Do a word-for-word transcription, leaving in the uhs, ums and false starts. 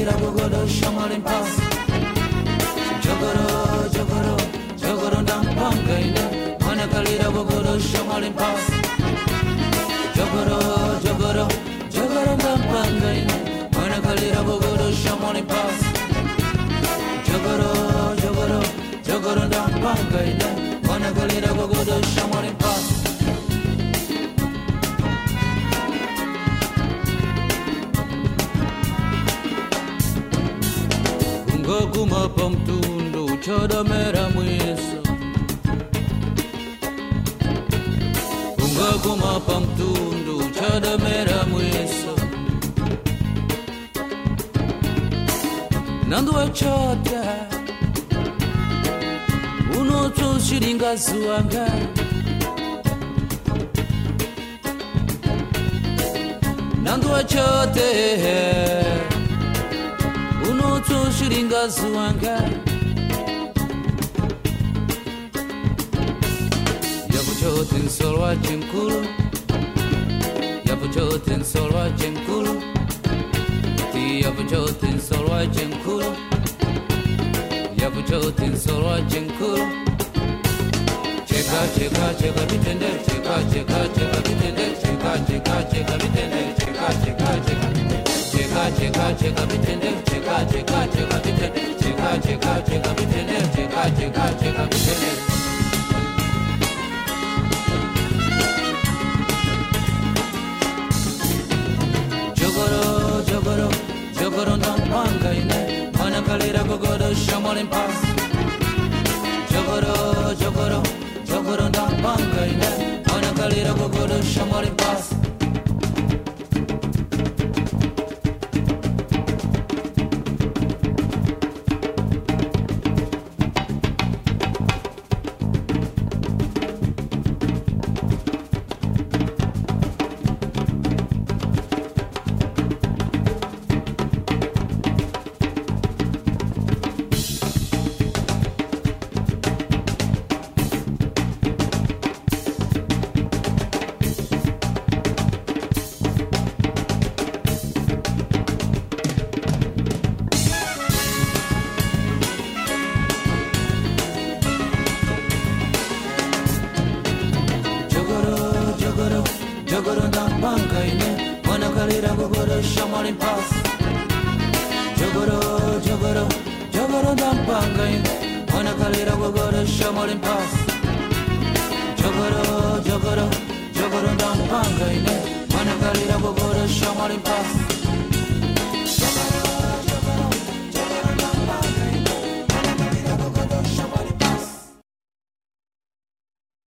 kalira gogodo shamalin pass. Jogoro, jogoro, jogoro dampanga ine. Mana kalira gogodo shamalin pass. Jogoro, jogoro, jogoro dampanga ine. Mana kalira gogodo shamalin pass. Jogoro, jogoro, jogoro dampanga ine. Mana kalira gogodo shamalin pass. Kuma pamtundu choda mera mwiso Unga kuma pamtundu choda mera mwiso Nandu achota Uno tu shiringa zuanga Nandu achote Uno tu shiringa zuanga Yabu chotin solwa chinkulu Yabu chotin solwa chinkulu Ti yabu chotin solwa chinkulu Yabu chotin solwa chinkulu Cheka cheka cheka bitende Cheka cheka cheka bitende Cheka cheka cheka bitende Cheka cheka cheka Cheka cheka cheka bitende Cheka cheka cheka bitende Cheka cheka cheka bitende Cheka cheka cheka bitende Jogoro jogoro jogoro dampanga ine Mana kalira gogodo shamalin pass Jogoro jogoro jogoro dampanga ine Mana kalira gogodo shamalin pass Jogoro dampanga ine Mana kalira gogodo shamalin pass Jogoro, jogoro, jogoro dampanga ine Mana kalira gogodo shamalin pass Jogoro, jogoro, jogoro dampanga ine Mana kalira gogodo shamalin pass